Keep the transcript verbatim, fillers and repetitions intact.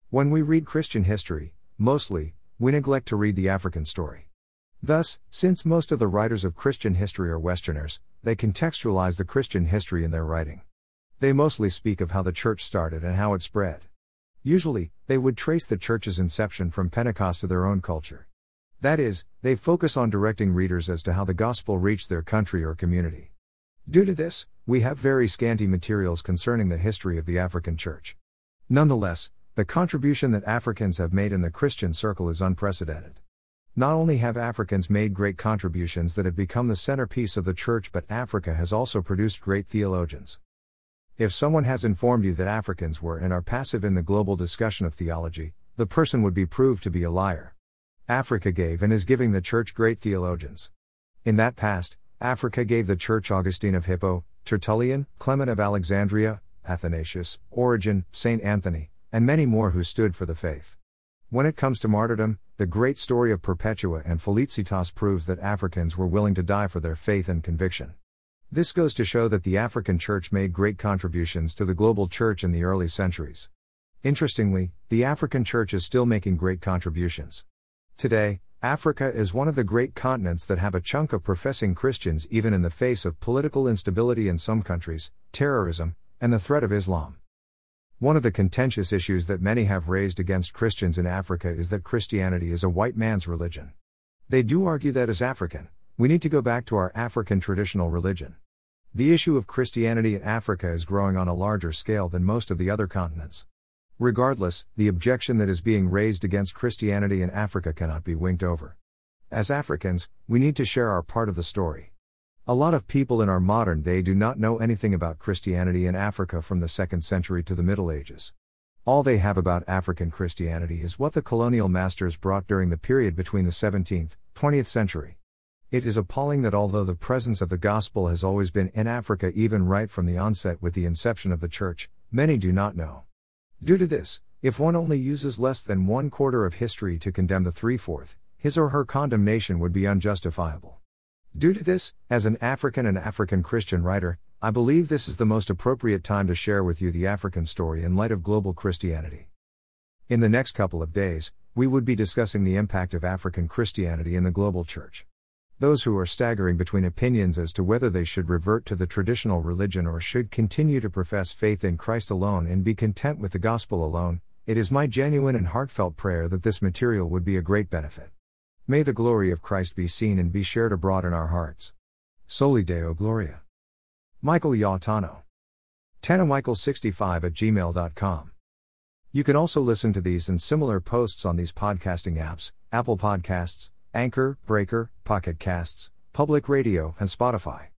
When we read Christian history, mostly, we neglect to read the African story. Thus, since most of the writers of Christian history are Westerners, they contextualize the Christian history in their writing. They mostly speak of how the church started and how it spread. Usually, they would trace the church's inception from Pentecost to their own culture. That is, they focus on directing readers as to how the gospel reached their country or community. Due to this, we have very scanty materials concerning the history of the African church. Nonetheless, the contribution that Africans have made in the Christian circle is unprecedented. Not only have Africans made great contributions that have become the centerpiece of the church, but Africa has also produced great theologians. If someone has informed you that Africans were and are passive in the global discussion of theology, the person would be proved to be a liar. Africa gave and is giving the church great theologians. In that past, Africa gave the church Augustine of Hippo, Tertullian, Clement of Alexandria, Athanasius, Origen, Saint Anthony, and many more who stood for the faith. When it comes to martyrdom, the great story of Perpetua and Felicitas proves that Africans were willing to die for their faith and conviction. This goes to show that the African church made great contributions to the global church in the early centuries. Interestingly, the African church is still making great contributions. Today, Africa is one of the great continents that have a chunk of professing Christians even in the face of political instability in some countries, terrorism, and the threat of Islam. One of the contentious issues that many have raised against Christians in Africa is that Christianity is a white man's religion. They do argue that as African, we need to go back to our African traditional religion. The issue of Christianity in Africa is growing on a larger scale than most of the other continents. Regardless, the objection that is being raised against Christianity in Africa cannot be winked over. As Africans, we need to share our part of the story. A lot of people in our modern day do not know anything about Christianity in Africa from the second century to the Middle Ages. All they have about African Christianity is what the colonial masters brought during the period between the seventeenth, twentieth century. It is appalling that although the presence of the gospel has always been in Africa even right from the onset with the inception of the church, many do not know. Due to this, if one only uses less than one quarter of history to condemn the three-fourth, his or her condemnation would be unjustifiable. Due to this, as an African and African Christian writer, I believe this is the most appropriate time to share with you the African story in light of global Christianity. In the next couple of days, we would be discussing the impact of African Christianity in the global church. Those who are staggering between opinions as to whether they should revert to the traditional religion or should continue to profess faith in Christ alone and be content with the gospel alone, it is my genuine and heartfelt prayer that this material would be a great benefit. May the glory of Christ be seen and be shared abroad in our hearts. Soli Deo Gloria. Michael Yautano. Tana Michael sixty-five at gmail dot com. You can also listen to these and similar posts on these podcasting apps, Apple Podcasts, Anchor, Breaker, Pocket Casts, Public Radio, and Spotify.